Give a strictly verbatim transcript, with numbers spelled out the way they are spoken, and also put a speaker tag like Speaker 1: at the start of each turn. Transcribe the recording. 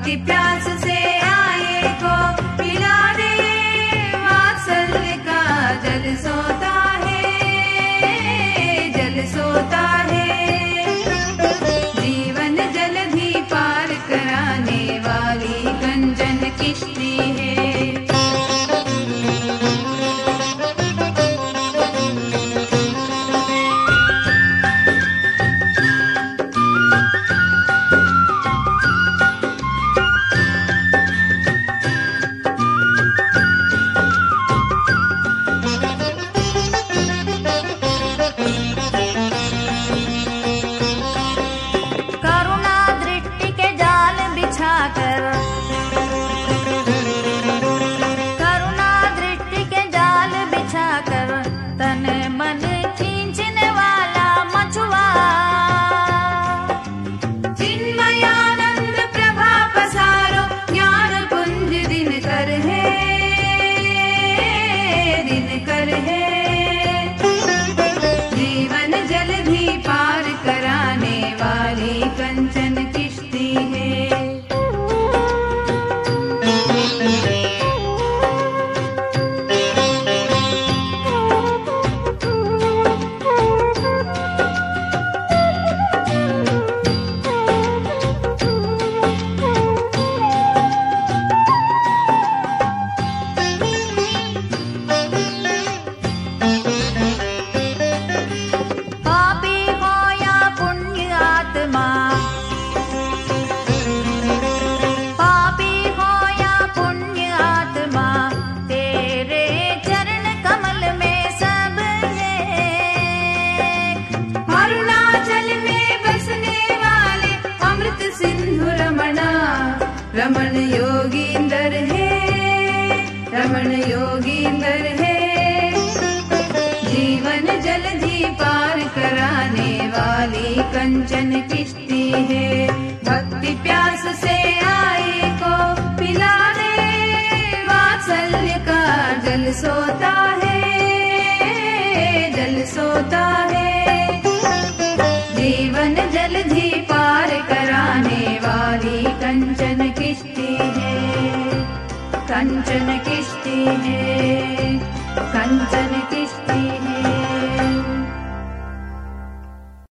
Speaker 1: भक्ति प्यास से आए को पिला दे, वात्सल्य का जल सोता है, जल सोता है। जीवन जलधि पार कराने वाली कंचन किश्ती है। रमण योगींदर है, रमण योगींदर है। जीवन जलधि पार कराने वाली कंचन किश्ती है। भक्ति प्यास से आए को पिला दे, वात्सल्य का जल सोता है, जल सोता है। जीवन जलधि पार कराने वाली कंचन किश्ती है, कंचन किश्ती है, कंचन किश्ती